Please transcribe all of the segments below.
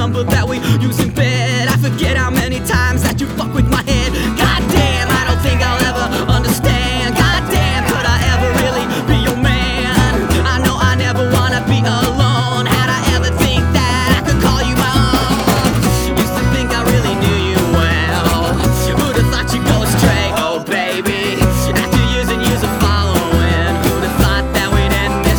number that we use in bed. I forget how many times that you fuck with my head. Goddamn, I don't think I'll ever understand. Goddamn, could I ever really be your man? I know I never wanna be alone. How'd I ever think that I could call you my own? Used to think I really knew you well. Who'd have thought you'd go astray, oh baby? After years and years of following, who'd have thought that we'd end this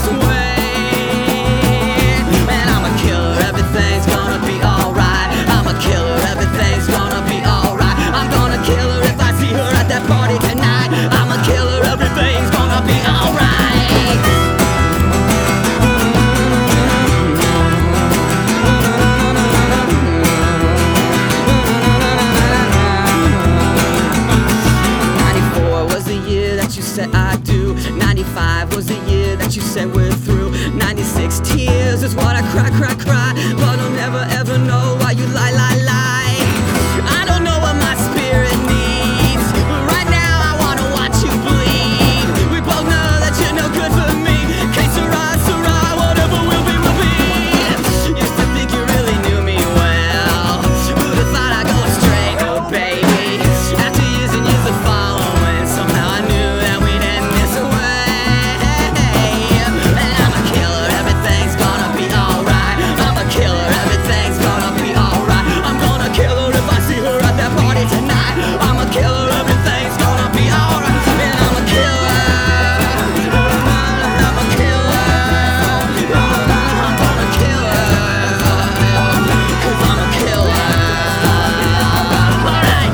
way? And I'm a killer, everything's gonna be alright. I'm a killer, everything's gonna be alright. I'm gonna kill her if I see her at that party tonight. I'm a killer, everything's gonna be alright. You said I do. 95 was the year that you said we're through. 96 tears is what I cry, but I'll never ever know why you lie. I don't know what my spirit needs, but right now I wanna watch you bleed. We both know that you're no good for me. Que sera, whatever will be, will be. Used to think you really knew me well. Who'd have thought I'd go astray, oh baby? After years and years of following, somehow I knew that we'd end this way. And I'm a killer, everything's gonna be alright. I'm a killer, everything's gonna be alright. I'm gonna kill her if I see her at that party tonight. I'm a killer, everything's gonna be alright. And I'm a killer. I'm a killer. I'm gonna kill her, 'cause I'm a killer. Alright.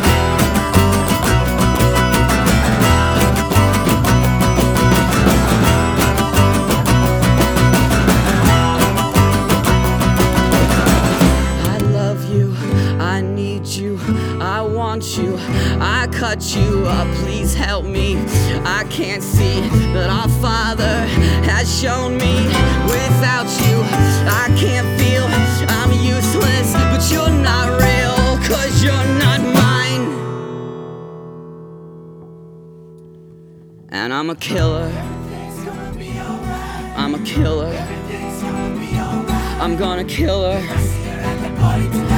I love you, I need you, I want you, I cut you up, please help me. I can't see that our Father has shown me. Without you, I can't feel, I'm useless, but you're not real, 'cause you're not mine. And I'm a killer, I'm a killer, I'm gonna kill her.